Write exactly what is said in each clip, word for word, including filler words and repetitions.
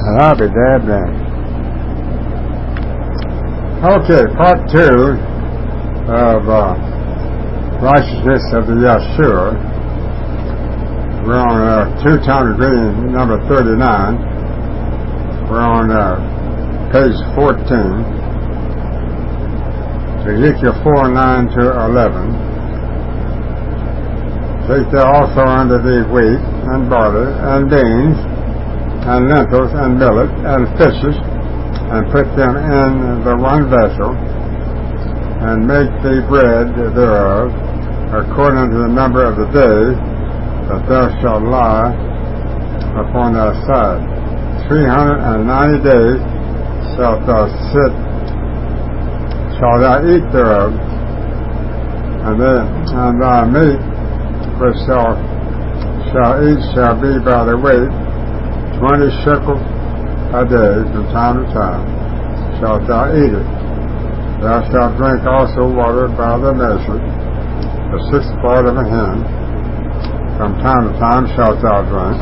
And I'll be damned then. Okay, part two of uh, righteousness of the Yeshua. We're on uh, two tone green, number thirty-nine. We're on uh, page fourteen. Ezekiel four, nine to eleven. Take thou also unto thee wheat, and barley, and beans, and lentils, and millet, and fishes, and put them in the one vessel, and make thee bread thereof, according to the number of the days that thou shalt lie upon thy side. Three hundred and ninety days shalt thou sit, shalt thou eat thereof, and then and thy meat which thou shalt eat shall be by the weight, twenty shekels a day from time to time shalt thou eat it. Thou shalt drink also water by the measure, the sixth part of a hin, from time to time shalt thou drink.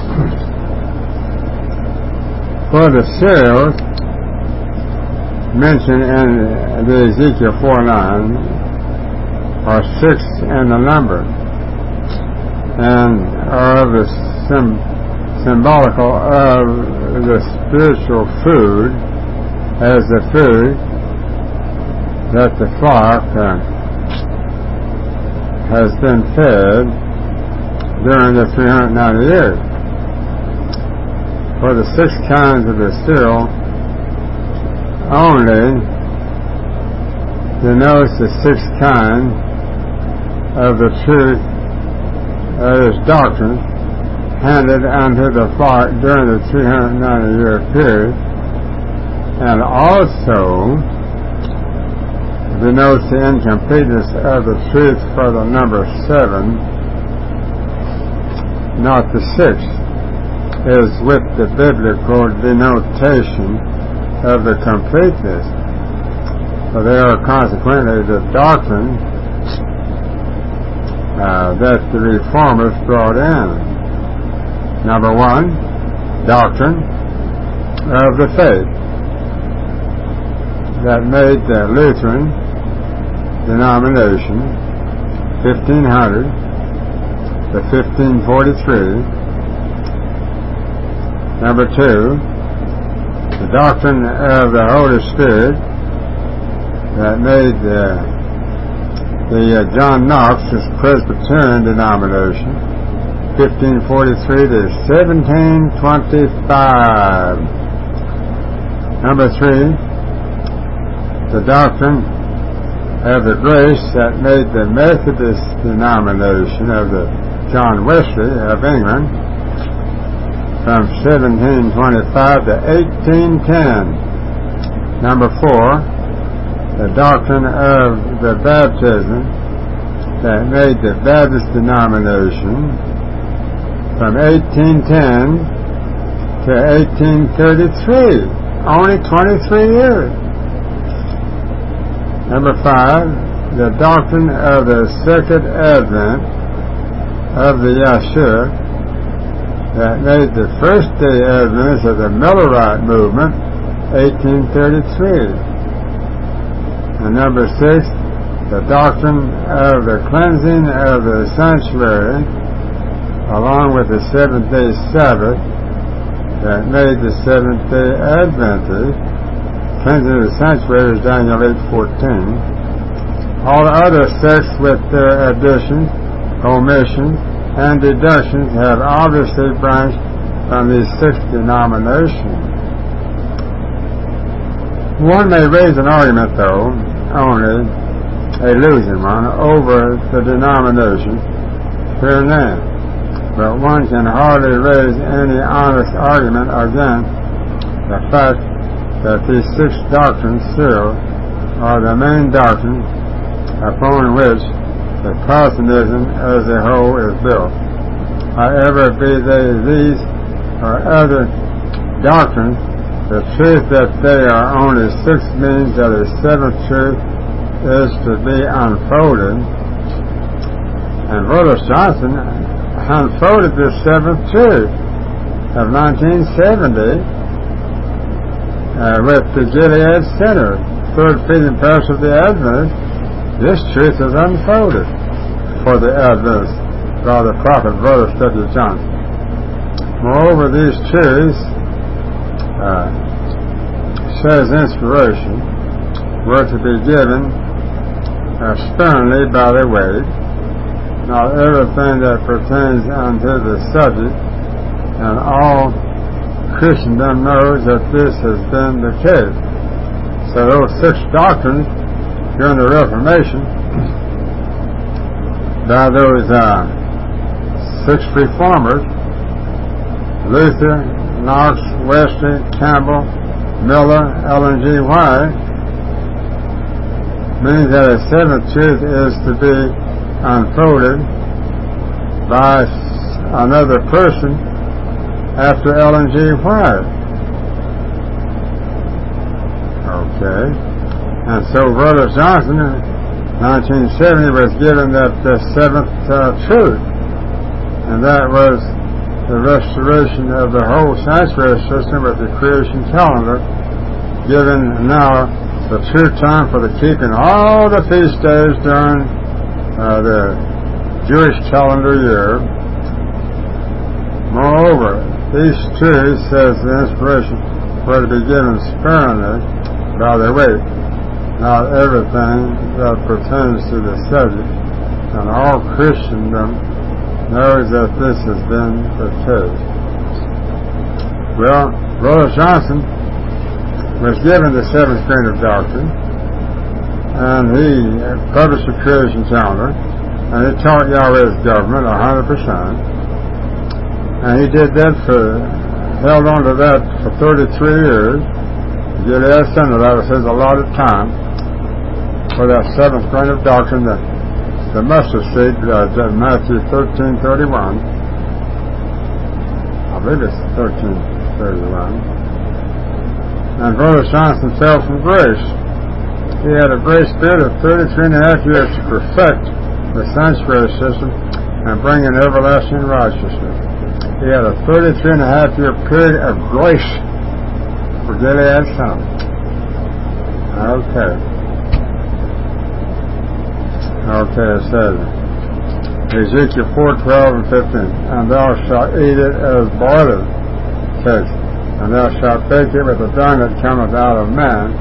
For the cereals mentioned in the Ezekiel four nine are six in the number, and are the sim- symbolical of the spiritual food as the food that the flock uh, has been fed during the three hundred ninety years. For the six kinds of the cereal only denotes the six kinds of the truth, that is doctrine, handed unto the flock during the three hundred ninety year period, and also denotes the incompleteness of the truth for the number seven, not the six, is with the biblical denotation of the completeness. So they are consequently the doctrine uh, that the reformers brought in. Number one, doctrine of the faith that made the Lutheran denomination fifteen hundred to fifteen forty-three. Number two, the doctrine of the Holy Spirit that made uh, the uh, John Knox's Presbyterian denomination fifteen forty-three to seventeen twenty-five. Number three, the doctrine of the grace that made the Methodist denomination of the John Wesley of England from seventeen twenty-five to eighteen ten. Number four, the doctrine of the baptism that made the Baptist denomination from eighteen ten to eighteen thirty-three. Only twenty-three years. Number five, the doctrine of the second advent of the Yeshua that made the first day Adventists of the Millerite movement eighteen thirty-three. And number six, the doctrine of the cleansing of the sanctuary along with the seventh day Sabbath that made the seventh day Adventist. Cleansing of the sanctuary is Daniel eight fourteen. All other sects with their additions, omissions, and deductions have obviously branched from these six denominations. One may raise an argument, though, only a losing one, over the denomination here and there. But one can hardly raise any honest argument against the fact that these six doctrines still are the main doctrines upon which the Protestantism as a whole is built. However, be they these or other doctrines, the truth that they are only six means that a seventh truth is to be unfolded. And Rhodes Johnson unfolded the seventh truth of nineteen seventy uh, with the Gilead Center, third feeding parish of the Adventists, this truth is unfolded for the Adventists by the prophet Brother W. Johnson. Moreover, these truths, uh, says inspiration, were to be given uh, sternly by the way. Not everything that pertains unto the subject, and all Christendom knows that this has been the case. So those six doctrines during the Reformation by those uh, six reformers, Luther, Knox, Wesley, Campbell, Miller, Ellen G. White, means that a seventh truth is to be unfolded by another person after Ellen G. White. Okay. And so Brother Johnson in nineteen seventy was given that the seventh uh, truth, and that was the restoration of the whole sanctuary system with the creation calendar, given now the true time for the keeping all the feast days during Uh, the Jewish calendar year. Moreover, these truths, says the inspiration, were to be given sparingly by their weight, not everything that pertains to the subject, and all Christendom knows that this has been the case. Well, Brother Johnson was given the seventh grain of doctrine, and he published the creation calendar, and he taught Yahweh's government a hundred percent, and he did that for, held on to that for thirty-three years. Gilead Center, that was his allotted time for that seventh grain of doctrine, the, the mustard seed, uh, Matthew thirteen thirty-one. I believe it's thirteen thirty-one. And Brother Johnson fell from grace. He had a grace period of thirty-three and a half years to perfect the sanctuary system and bring in everlasting righteousness. He had a thirty-three and a half year period of grace for Gilead Center. Okay. Okay, it says, Ezekiel four twelve and fifteen, and thou shalt eat it as boiled cake, and thou shalt bake it with the dung that cometh out of man,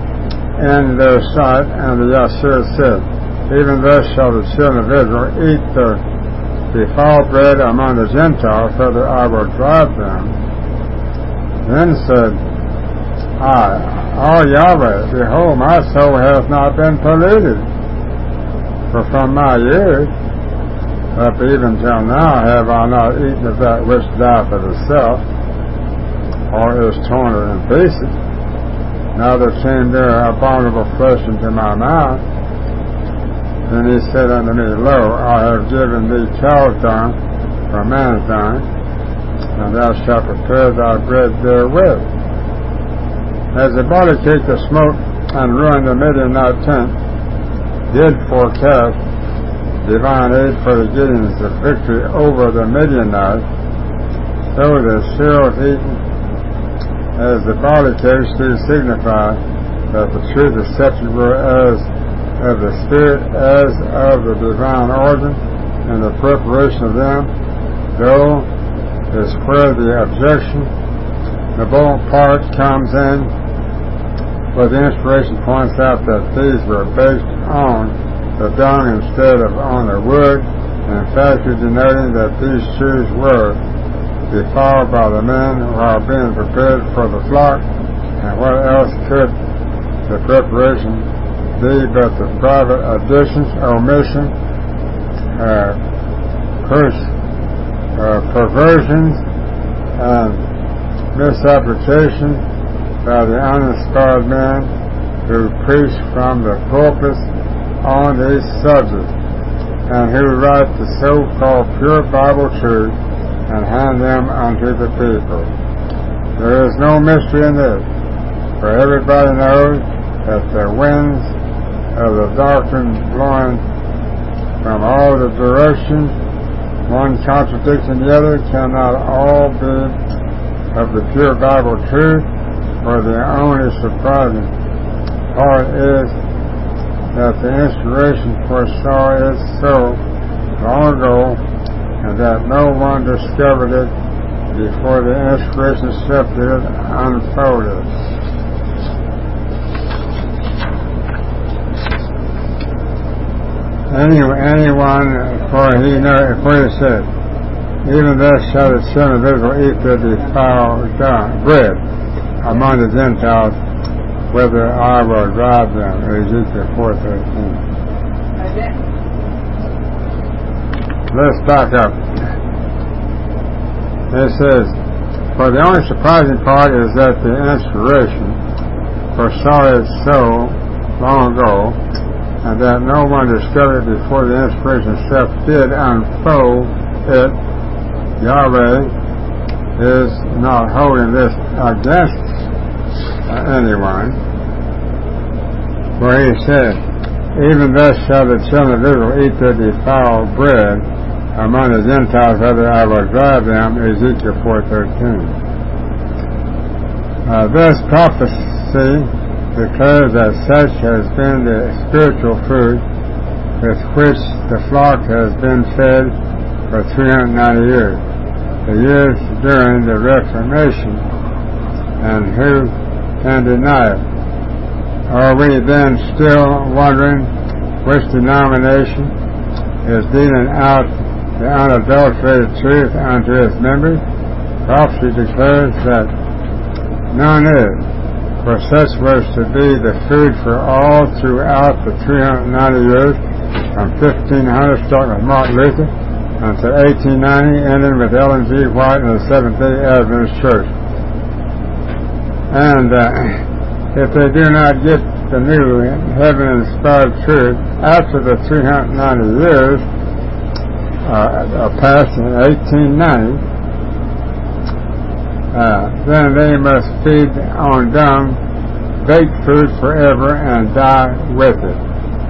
in their sight. And the Yahshua said, even thus shall the children of Israel eat the defiled bread among the Gentiles, whether I will drive them. Then said I, O Yahweh, behold, my soul hath not been polluted, for from my youth up even till now have I not eaten of that which dieth of itself, or is torn in pieces. Now there came there abominable flesh into my mouth. Then he said unto me, Lo, I have given thee cow's dung for man's dung, and thou shalt prepare thy bread therewith. As the body cake that smote and ruined the Midianite tent did forecast divine aid for the Gideons of victory over the Midianites, so the cereals eaten as the body cakes do signify that the truth is acceptable as of the Spirit, as of the divine origin, and the preparation of them, though is where the objection, the bold part comes in, but the inspiration points out that these were based on the dung instead of on the wood, and in fact denoting that these truths were defiled by the men while being prepared for the flock. And what else could the preparation be but the private additions, omission, uh, curse, uh, perversions, and misapplication by the uninspired men who preach from the pulpits on these subjects, and who write the so-called pure Bible truth and hand them unto the people. There is no mystery in this, for everybody knows that the winds of the doctrine blowing from all the directions, one contradicting the other, cannot all be of the pure Bible truth, For the only surprising part is that the inspiration foresaw it so long ago, and that no one discovered it before the inspiration separated unfolded. Any, anyone, for he know, for he said, even thus shall the children of Israel eat their defiled bread among the Gentiles, whether I will drive them. Ezekiel four thirteen. Let's back up. It says, for the only surprising part is that the inspiration foresaw it so long ago, and that no one discovered it before the inspiration itself did unfold it. Yahweh is not holding this against uh, anyone, for he said, even thus shall the children of Israel eat their defiled bread among the Gentiles, whether I will drive them. Ezekiel four thirteen. Uh, this prophecy declares that such has been the spiritual food with which the flock has been fed for three hundred ninety years, the years during the Reformation, and who can deny it? Are we then still wondering which denomination is dealing out the unadulterated truth unto its members? Prophecy declares that none is, for such was to be the food for all throughout the three hundred ninety years, from fifteen hundred, starting with Martin Luther, until eighteen ninety, ending with Ellen G. White and the Seventh-day Adventist Church. And uh, if they do not get the new heaven-inspired truth after the three hundred ninety years uh, are passed in eighteen ninety, Uh, then they must feed on dung, baked food forever, and die with it.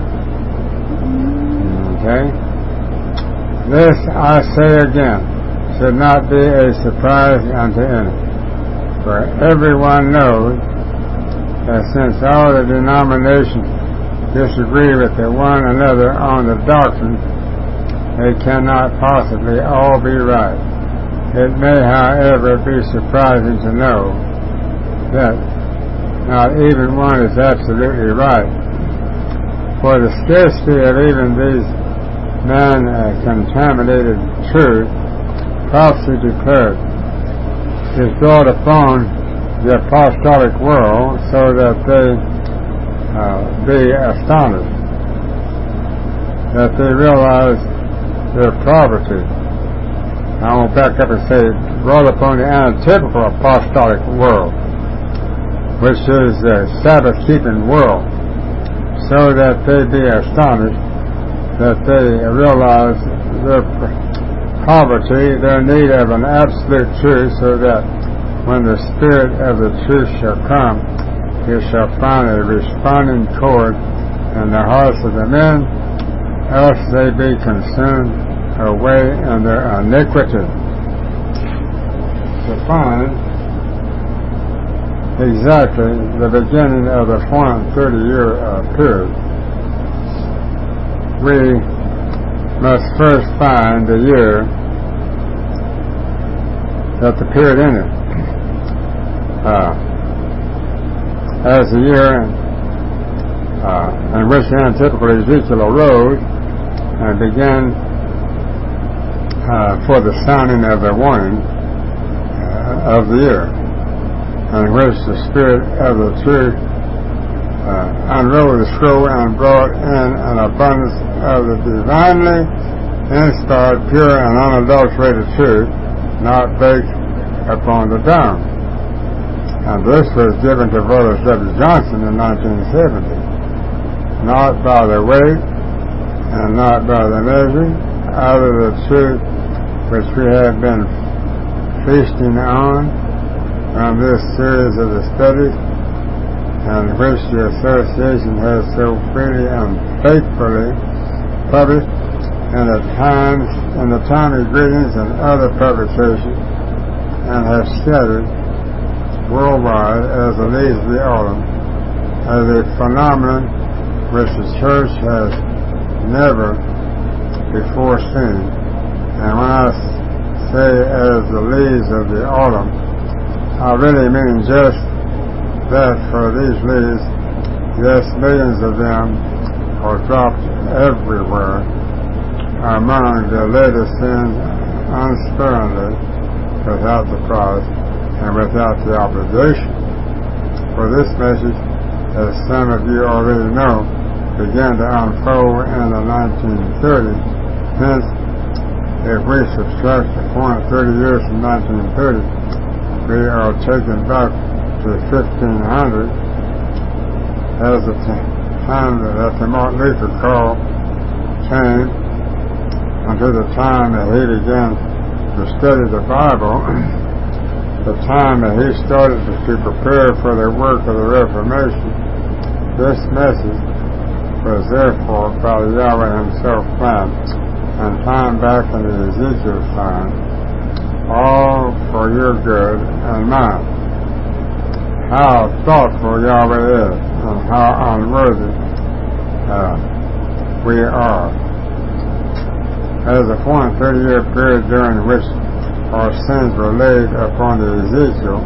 Okay? This, I say again, should not be a surprise unto any. For everyone knows that since all the denominations disagree with one another on the doctrine, they cannot possibly all be right. It may, however, be surprising to know that not even one is absolutely right. For the scarcity of even these man-contaminated truth, prophecy declared, is brought upon the apostolic world so that they uh, be astonished, that they realize their poverty. I will back up and say, brought upon the antitypical apostolic world, which is the Sabbath-keeping world, so that they be astonished, that they realize their poverty, their need of an absolute truth, so that when the Spirit of the truth shall come, it shall find a responding chord in the hearts of the men, else they be consumed away in their iniquity. To find exactly the beginning of the four hundred thirty year uh, period, we must first find the year that the period ended. Uh, as the year uh, in which the antitypical Ezekiel arose and began Uh, for the sounding of the warning uh, of the year, in which the Spirit of the truth uh, unrolled the scroll and brought in an abundance of the divinely inspired, pure, and unadulterated truth, not baked upon the dung. And this was given to Brother W. Johnson in nineteen seventy, not by the weight and not by the measure, out of the truth which we have been feasting on from this series of the studies, and which the association has so freely and faithfully published in the times, in the timely greetings and other publications, and has scattered worldwide as the leaves of the autumn, as a phenomenon which the church has never before seen. And when I say as the leaves of the autumn, I really mean just that for these leaves, yes, millions of them are dropped everywhere among the latest sins unsparingly, without the price and without the obligation. For this message, as some of you already know, began to unfold in the nineteen thirties. Hence, if we subtract the point thirty years from nineteen thirty, we are taken back to fifteen hundred as the time that the Martin Luther call came, until the time that he began to study the Bible, the time that he started to prepare for the work of the Reformation. This message was therefore by Yahweh himself planned and timed back in the Ezekiel time, all for your good and mine. How thoughtful Yahweh is, and how unworthy uh, we are. As a four and thirty year period during which our sins were laid upon the Ezekiel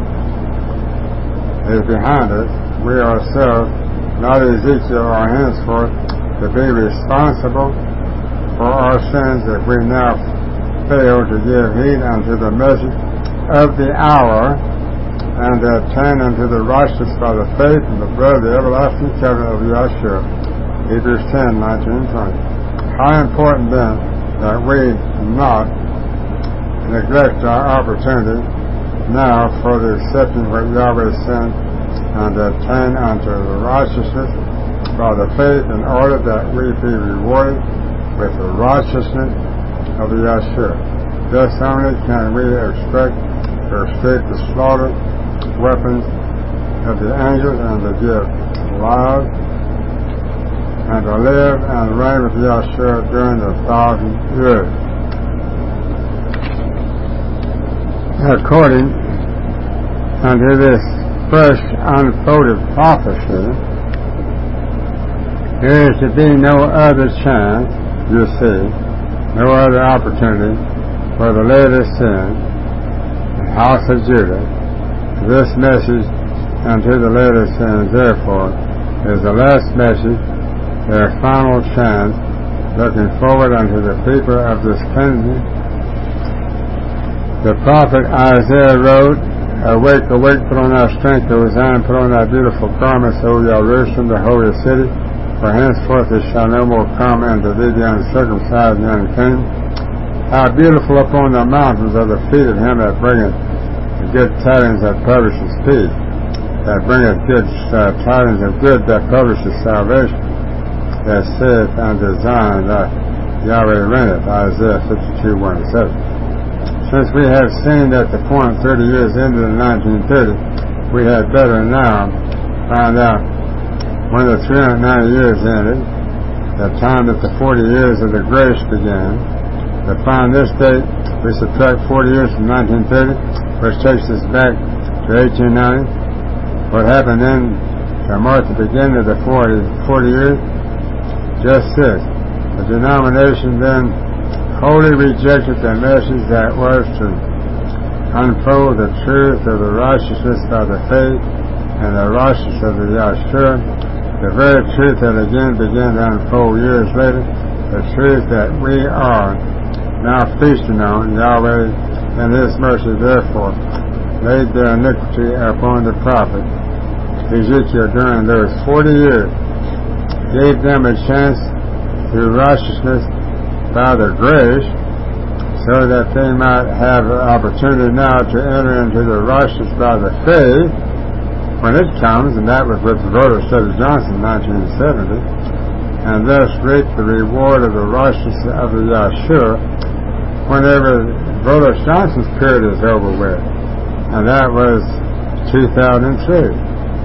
is behind us, we ourselves, not Ezekiel, are henceforth to be responsible for our sins if we now fail to give heed unto the message of the hour and to attain unto the righteous by the faith and the blood of the everlasting covenant of Yahshua. Hebrews ten, nineteen, twenty. How important then that we not neglect our opportunity now for the accepting what Yahweh sent and to attain unto the righteousness by the faith, in order that we be rewarded with the righteousness of the Yahshua. Thus only can we expect to escape the slaughter weapons of the angels and to give lives and to live and reign with Yahshua during the thousand years. According unto this fresh unfolded prophecy, there is to be no other chance, you see, no other opportunity for the latest sin, the house of Judah. This message unto the latest sin, therefore, is the last message, their final chance, looking forward unto the people of this cleansing. The prophet Isaiah wrote, Awake, awake, put on thy strength, O Zion, put on thy beautiful garments, O Jerusalem, the holy city, for henceforth it shall no more come unto thee the uncircumcised and unclean. How beautiful upon the mountains are the feet of him that bringeth the good tidings that publishes peace, that bringeth good uh, tidings of good that publishes salvation, that saith unto Zion that Yahweh reigneth, Isaiah fifty-two, one and seven. Since we have seen that the point thirty years into the nineteen thirty, we had better now find out when the three hundred ninety years ended, the time that the forty years of the grace began. To find this date, we subtract forty years from nineteen thirty, which takes us back to eighteen ninety. What happened then to mark the beginning of the forty, forty years? Just this. The denomination then wholly rejected the message that was to unfold the truth of the righteousness by the faith and the righteousness of the Yahshua, the very truth that again began to unfold years later, the truth that we are now feasting on. Yahweh in his mercy therefore laid their iniquity upon the prophet Ezekiel during those forty years, gave them a chance through righteousness by the grace, so that they might have an opportunity now to enter into the righteousness by the faith when it comes, and that was with the vote of Study Johnson in nineteen seventy, and thus reap the reward of the righteousness of the Yahshua whenever vote of Johnson's period is over with, and that was two thousand three.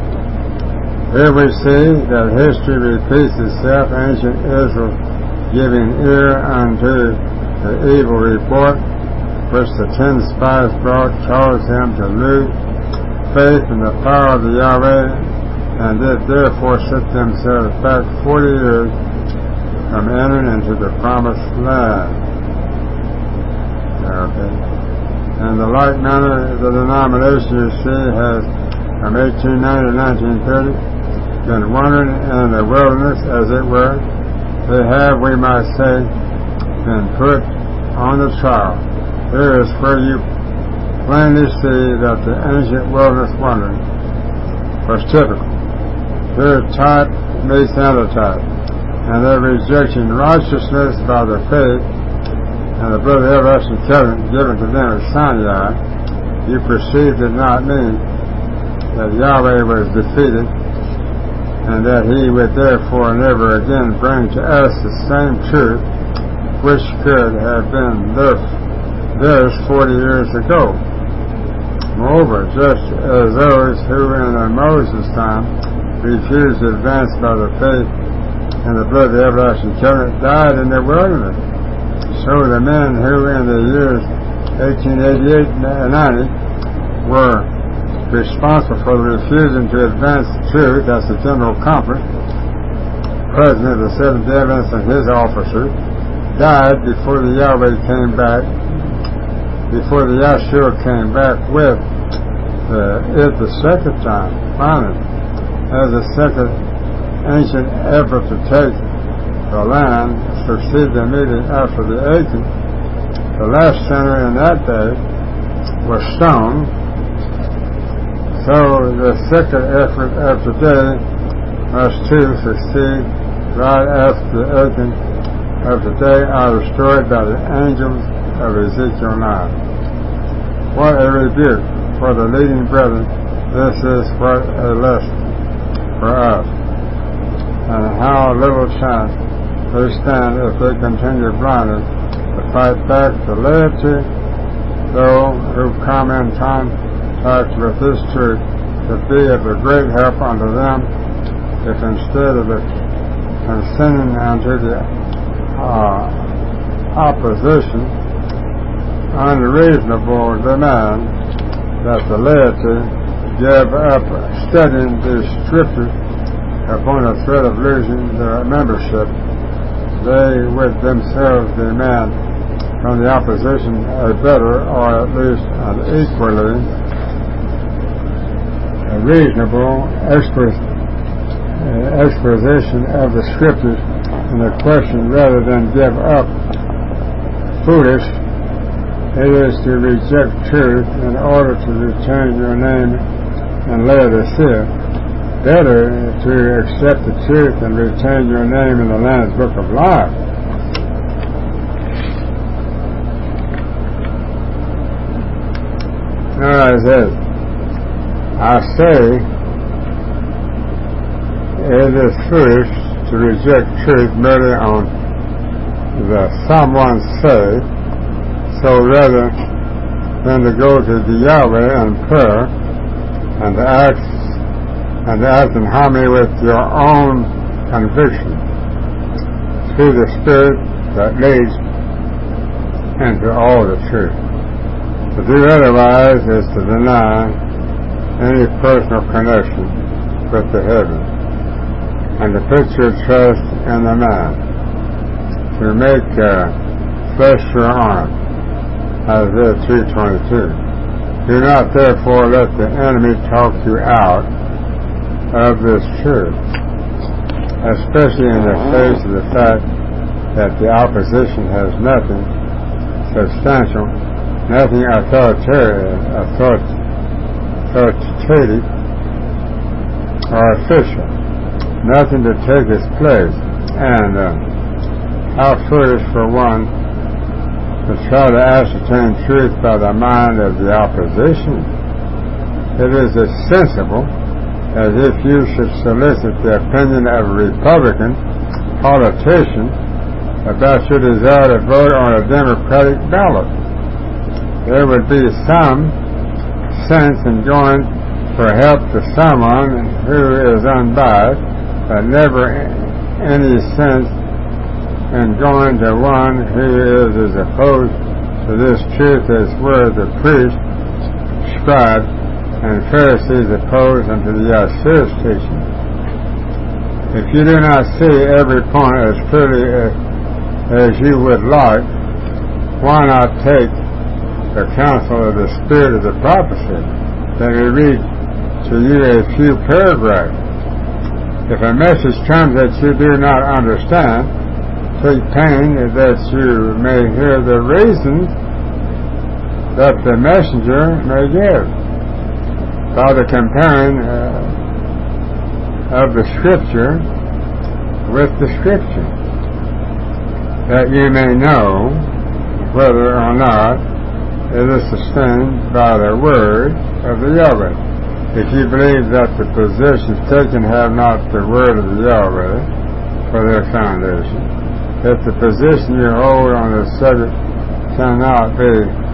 Here we see that history repeats itself, ancient Israel giving ear unto the evil report which the ten spies brought, caused him to loot faith in the power of the Yahweh, and did therefore set themselves back forty years from entering into the promised land. Okay. In the like manner, the denomination, you see, has from eighteen ninety to nineteen thirty been wandering in the wilderness, as it were. They have, we might say, been put on the trial. Here is where you plainly see that the ancient wilderness wandering was typical. Here type meets antitype, and their rejecting righteousness by the faith and the blood of everlasting covenant given to them at Sinai, you perceive did not mean that Yahweh was defeated, and that he would therefore never again bring to us the same truth which could have been theirs forty years ago. Moreover, just as those who in Moses' time refused to advance by the faith and the blood of the everlasting covenant died in the wilderness, so the men who in the years eighteen eighty-eight and ninety were responsible for the refusing to advance the truth as the General Conference, President of the Seventh-day Adventists and his officers, died before the Yahweh came back, before the Yahshua came back with the, it the second time, finally, as a second ancient effort to take the land succeeded immediately after the eighteenth. The last sinner in that day was stoned. So the second effort of today must too succeed right after the eighteenth of today are destroyed by the angels of Ezekiel nine. What a rebuke for the leading brethren. This is what a lesson for us. And how little chance they stand if they continue blindly to fight back the laity, though who come in contact with this truth to be of a great help unto them, if instead of the consenting unto the uh, opposition unreasonable demand that the laity give up studying the scriptures upon the threat of losing their membership, they would themselves demand from the opposition a better, or at least an equally a reasonable expos- uh, exposition of the scriptures in the question, rather than give up foolish. It is to reject truth in order to retain your name in Laodicea. Better to accept the truth and retain your name in the Lamb's Book of Life. Now, I said, I say, it is foolish to reject truth merely on the someone say, so rather than to go to the Yahweh in prayer and to act and to act in harmony with your own conviction through the Spirit that leads into all the truth. To do otherwise is to deny any personal connection with the heavens, and to put your trust in the man, to make uh, flesh your arm, Isaiah three twenty-two. Do not therefore let the enemy talk you out of this truth, especially in the face of the fact that the opposition has nothing substantial, nothing authoritarian, authoritative or official, nothing to take its place. And uh, how foolish for one to try to ascertain truth by the mind of the opposition. It is as sensible as if you should solicit the opinion of a Republican politician about your desire to vote on a Democratic ballot. There would be some sense in going for help to someone who is unbiased, but never any sense in going to one who is as opposed to this truth as were the priest, scribe, and Pharisees opposed unto the Yahshua's teaching. If you do not see every point as clearly as, as you would like, why not take the counsel of the spirit of the prophecy? Let me read to you a few paragraphs. If a message comes that you do not understand, take pain that you may hear the reasons that the messenger may give, by the comparing uh, of the Scripture with the Scripture, that you may know whether or not it is sustained by the word of the Yahweh. If you believe that the positions taken have not the word of the Yahweh for their foundation, if the position you hold on the subject cannot be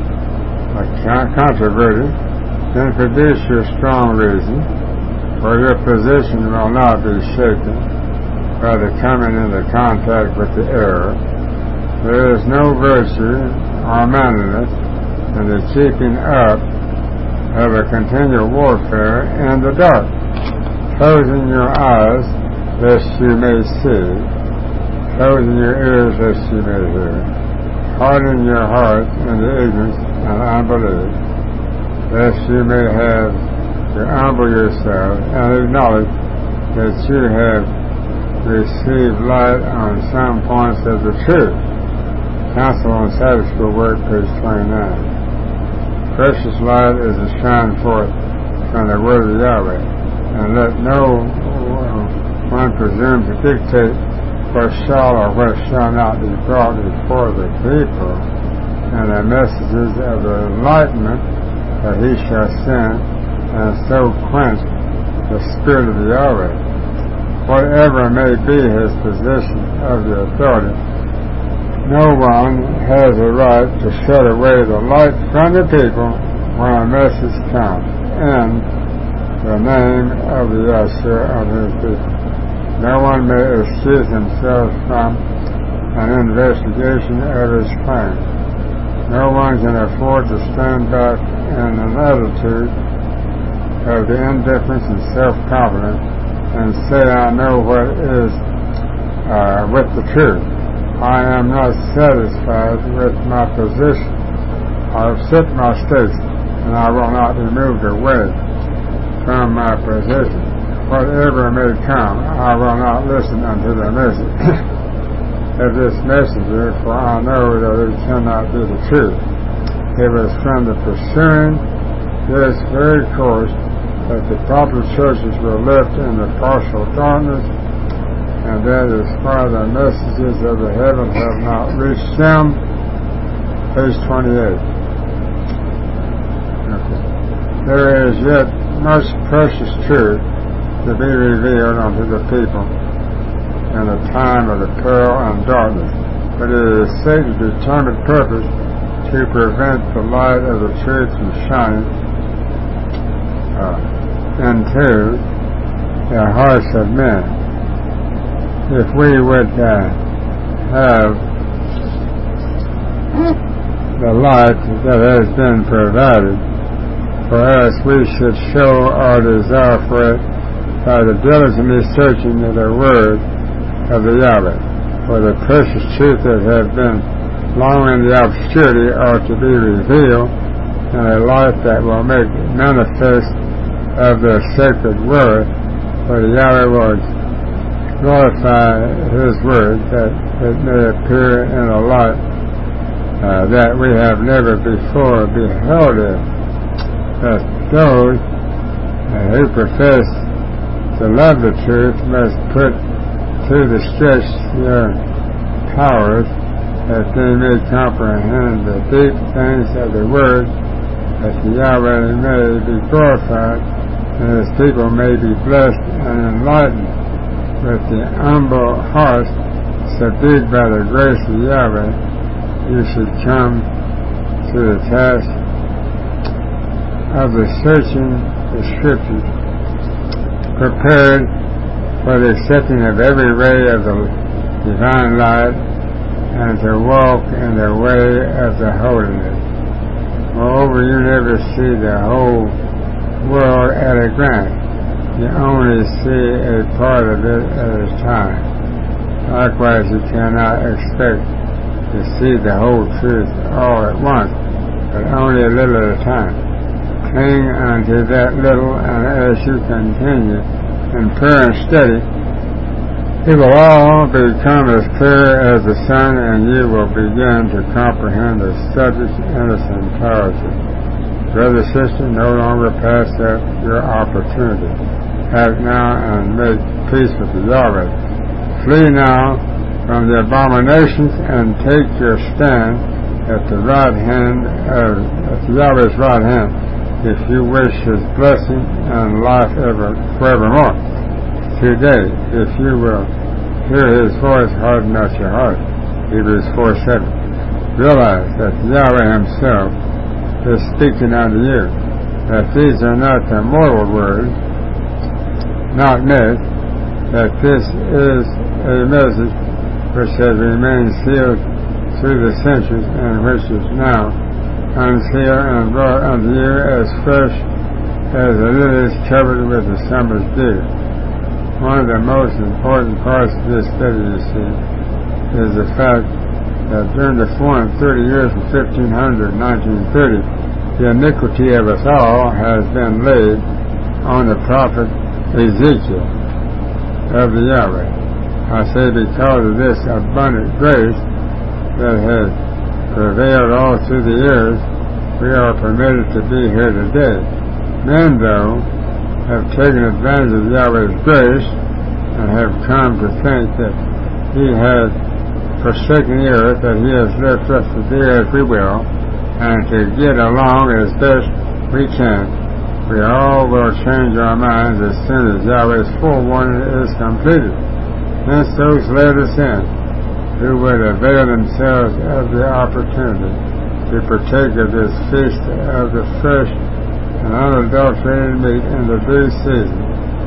controverted, then produce your strong reason, for your position will not be shaken by the coming into contact with the error. There is no virtue or manliness in the keeping up of a continual warfare in the dark, closing your eyes lest you may see, closing your ears lest you may hear, hardening your heart in the ignorance and unbelief, lest you may have to humble yourself and acknowledge that you have received light on some points of the truth. Counsel on Sabbath School Work, page twenty-nine. Precious light is a shine forth from the word of Yahweh, and let no one presume to dictate what shall or what shall not be brought before the people, and the messages of the enlightenment that he shall send, and so quench the spirit of the Yahweh. Whatever may be his position of the authority, no one has a right to shut away the light from the people when a message comes in the name of the Yahshua of his people. No one may excuse himself from an investigation of his claim. No one can afford to stand back in an attitude of the indifference and self-confidence and say, I know what is uh, with the truth. I am not satisfied with my position. I have set my station, and I will not be moved away from my position. Whatever may come, I will not listen unto the message of this messenger, for I know that it cannot be the truth. It was from the pursuing this very course that the proper churches were left in the partial darkness, and that is why the messages of the heaven have not reached them. Page twenty-eight. Okay. There is yet much precious truth to be revealed unto the people in the time of the peril and darkness, but it is Satan's determined purpose to prevent the light of the truth from shining uh, into the hearts of men. If we would uh, have the light that has been provided for us, we should show our desire for it by the diligently searching of the word of the Yahweh. For the precious truth that has been long in the obscurity are to be revealed in a light that will make manifest of the sacred word, for the Yahweh will glorify his word, that it may appear in a light uh, that we have never before beheld it. That those uh, who profess to love the truth must put to the stretch their powers, that they may comprehend the deep things of the word, that the Yahweh may be glorified, and his people may be blessed and enlightened. With the humble heart subdued by the grace of Yahweh, you should come to the task of the searching the Scriptures, prepared for the accepting of every ray of the divine light, and to walk in the way of the holiness. Moreover, you never see the whole world at a glance. You only see a part of it at a time. Likewise, you cannot expect to see the whole truth all at once, but only a little at a time. Cling unto that little, and as you continue in prayer and study, it will all become as clear as the sun, and you will begin to comprehend the subject in its entirety. Brother, sister, no longer pass up your opportunity. Act now and make peace with the Yahweh. Flee now from the abominations and take your stand at the right hand of at the Yahweh's right hand, if you wish His blessing and life ever forevermore. Today, if you will hear His voice, harden not your heart. Hebrews four seven. Realize that Yahweh Himself is speaking unto you, that these are not the mortal words, not myth, that this is a message which has remained sealed through the centuries, and which is now unsealed and brought unto you as fresh as the lilies covered with the summer's dew. One of the most important parts of this study, you see, is the fact that during the four and thirty years from fifteen hundred to nineteen thirty, the iniquity of us all has been laid on the prophet Ezekiel of the Yahweh. I say because of this abundant grace that has prevailed all through the years, we are permitted to be here today. Men, though, have taken advantage of Yahweh's grace and have come to think that He has forsaken the earth, that He has left us to do as we will, and to get along as best we can. We all will change our minds as soon as Yahweh's forewarning is completed. Hence those led us in, who would avail themselves of the opportunity to partake of this feast of the fresh and unadulterated meat in the due season,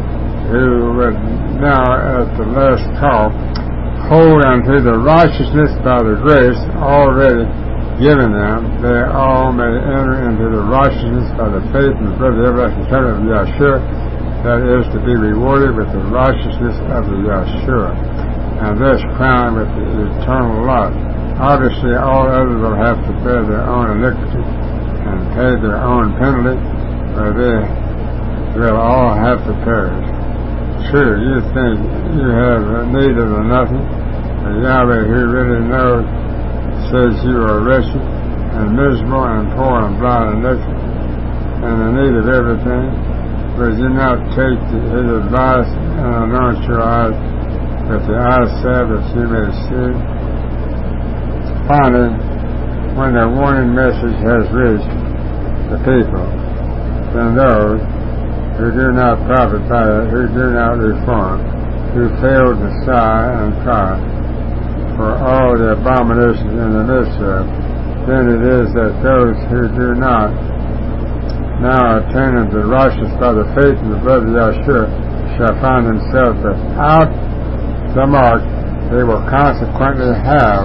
who would now at the last call hold unto the righteousness by the grace already given them, they all may enter into the righteousness by the faith and the blood of the everlasting covenant of Yahshua, that is to be rewarded with the righteousness of the Yahshua, and thus crowned with the eternal life. Obviously, all others will have to bear their own iniquity and pay their own penalty, or they will all have to perish. True, you think you have need of nothing, but Yahweh, who really knows, says you are wretched and miserable and poor and blind and naked and in need of everything. Would you not take His advice and anoint your eyes with the eye salve that you may see? Finally, when the warning message has reached the people, then those who do not profit by it, who do not reform, who fail to sigh and cry for all the abominations in the midst of, then it is that those who do not now attain unto righteousness by the faith and the blood of Yahshua shall find themselves without the mark. They will consequently have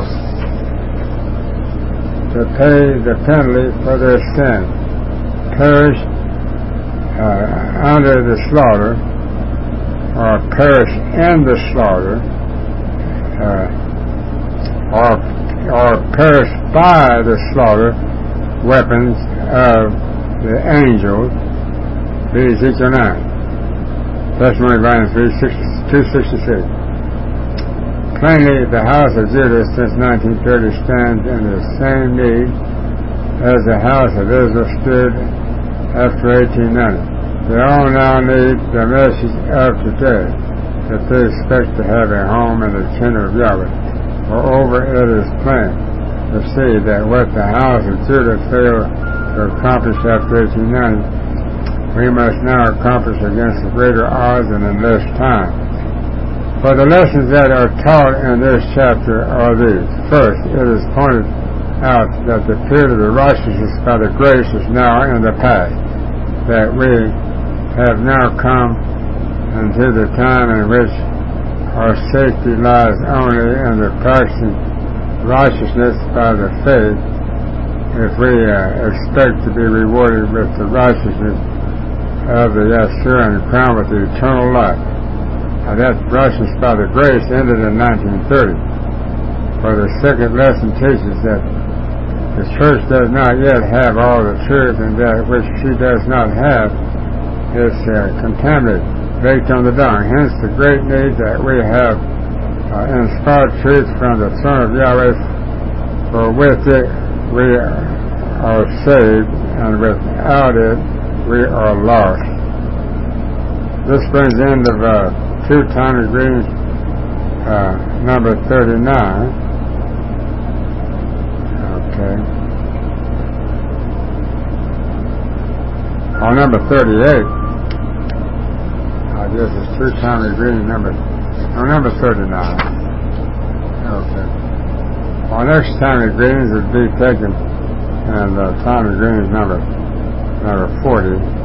to pay the penalty for their sin, perish uh, under the slaughter, or perish in the slaughter, uh, or or perish by the slaughter weapons of the angels, be Ezekiel nine. Testimony volume three, two sixty-six. Plainly, the house of Judah since nineteen thirty stands in the same need as the house of Israel stood after eighteen ninety. They all now need the message of today, that they expect to have a home in the kingdom of Yahweh. Moreover, it is plain to see that what the house of Judah failed to accomplish after eighteen ninety, we must now accomplish against the greater odds and in less time. For the lessons that are taught in this chapter are these. First, it is pointed out that the period of the righteousness by the grace is now in the past, that we have now come into the time in which our safety lies only in the practicing righteousness by the faith, if we uh, expect to be rewarded with the righteousness of the Yeshua and crowned with the eternal life. Now that righteousness by the grace ended in nineteen thirty. For the second lesson teaches that the church does not yet have all the truth, and that which she does not have is uh, contaminated, baked on the dung. Hence the great need that we have uh, inspired truth from the throne of Yahweh, for with it we are saved, and without it we are lost. This brings the end of uh, two Tommy Green's uh, number thirty-nine. Okay. On number thirty-eight, I guess it's two Tommy Green number, on number thirty-nine. Okay. Our next Tommy Greens would be taken, and uh, Tommy Green's number, number forty.